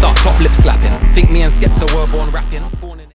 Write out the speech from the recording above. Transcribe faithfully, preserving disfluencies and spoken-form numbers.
start top lip slapping. Think me and Skepta were born rapping.